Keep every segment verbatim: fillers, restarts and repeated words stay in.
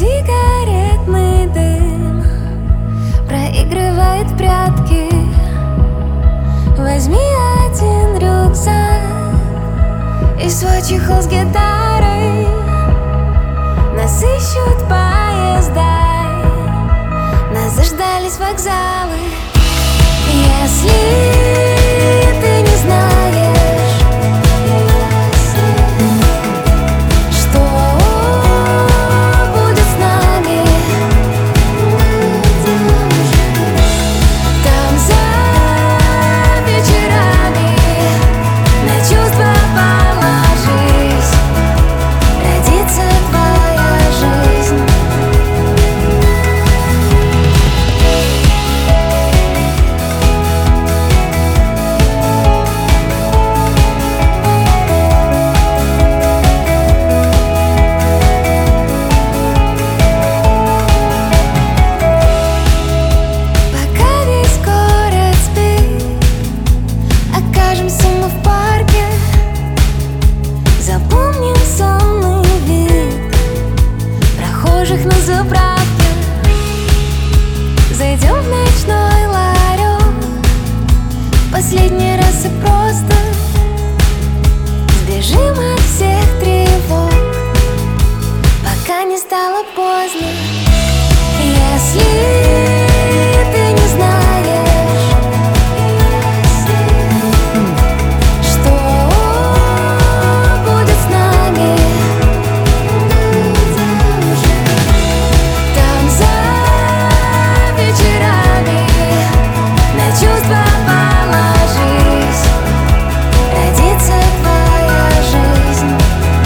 Сигаретный дым проигрывает в прятки. Возьми один рюкзак и свой чехол с гитарой. Нас ищут поезда, нас заждались вокзалы. Если ты не знаешь, что будет с нами там за вечерами, на чувства положись, родится твоя жизнь. Запомним сонный вид прохожих на заправке. Зайдем в ночной ларек последний раз и просто сбежим от всех тревог, пока не стало поздно. Если ты не знаешь, что будет с нами там за вечерами, на чувства положись, родится твоя жизнь.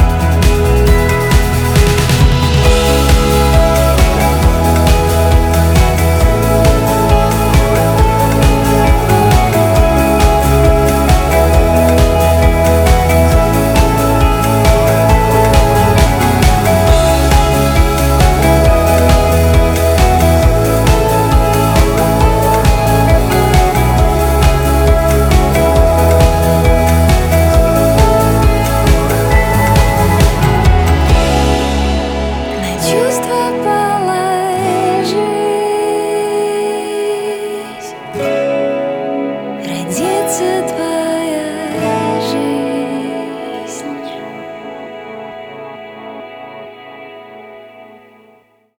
Чувства положись, родится твоя